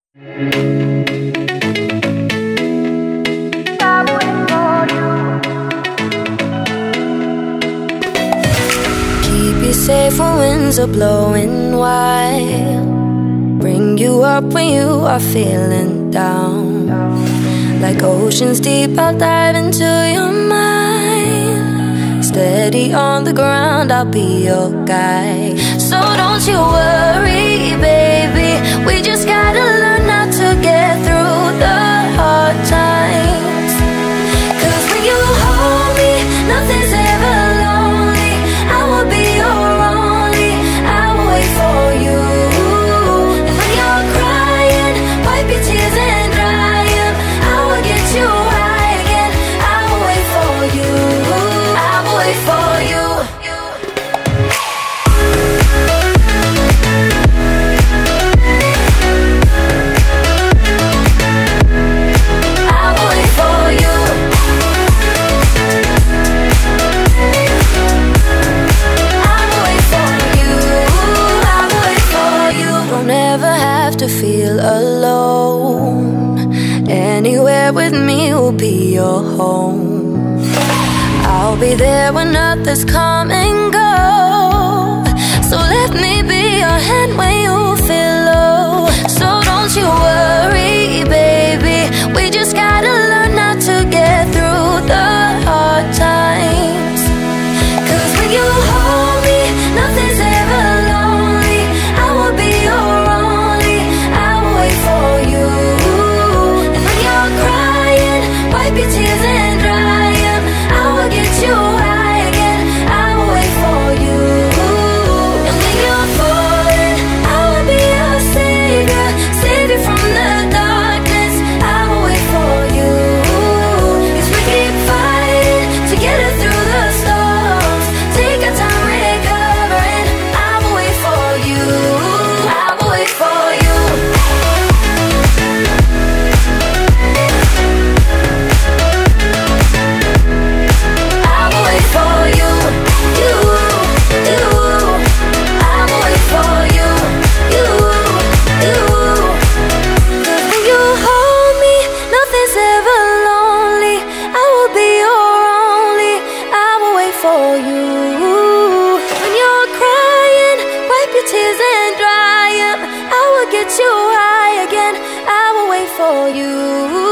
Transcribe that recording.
Keep you safe when winds are blowing wild. Bring you up when you are feeling down. Like oceans deep, I'll dive into your mind. Steady on the ground, I'll be your guide. So don't you worry, baby. We just gotta learn how to get through the hard times. 'Cause when you hold me, nothing's ever lonely. I will be your only, I will wait for you. And when you're crying, wipe your tears and dry them. I will get you high again, I will wait for you, I will wait for you. To feel alone, anywhere with me will be your home. I'll be there when others come and go. So let me be your hand when you feel low. So don't you worry, baby. We just gotta learn how to get through the hard times. 'Cause when you hold me, nothing's ever lonely. I will be your your tears and dry them. I will get you high again, I will wait for you. And when you're falling, I will be your savior, save you from the darkness. I will wait for you. 'Cause we keep fighting together through the storms. Take our time recovering. I will wait for you, I will wait for you. For you. When you're crying, wipe your tears and dry them. I will get you high again, I will wait for you.